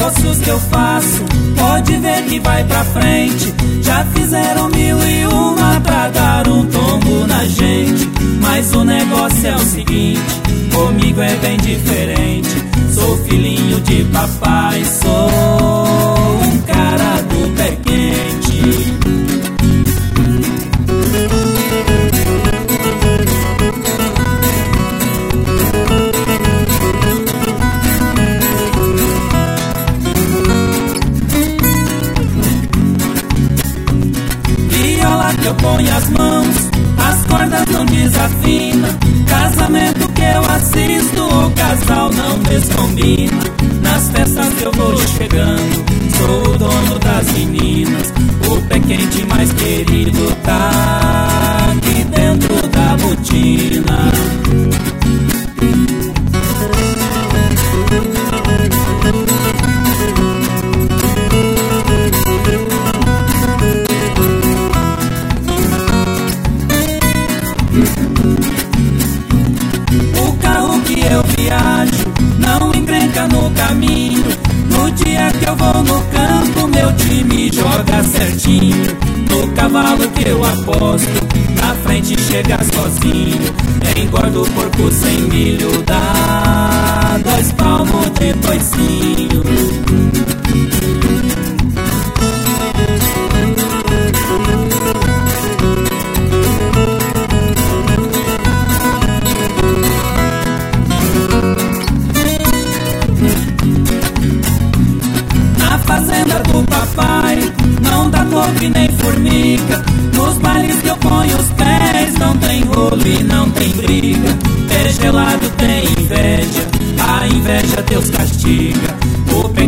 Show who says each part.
Speaker 1: negócios que eu faço, pode ver que vai pra frente. Já fizeram 1001 pra dar um tombo na gente, mas o negócio é o seguinte, comigo é bem diferente. Sou filhinho de papai, sou um cara do pé quente. Viola que eu ponho as mãos, as cordas não desafinam. Casamento que eu assisto, o casal não descombina. Nas festas que eu vou chegando, sou o dono das meninas. O pé quente mais querido tá aqui dentro da botina. O carro que eu viajo não encrenca no caminho. No dia que eu vou no campo, meu time joga certinho. No cavalo que eu aposto, na frente chega sozinho. Engorda o porco sem milho, dá 2 palmos de toicinho. Na fazenda do papai não dá couve nem formiga. Nos bailes que eu ponho os pés não tem rolo e não tem briga. Pé gelado tem inveja, a inveja Deus castiga. O pé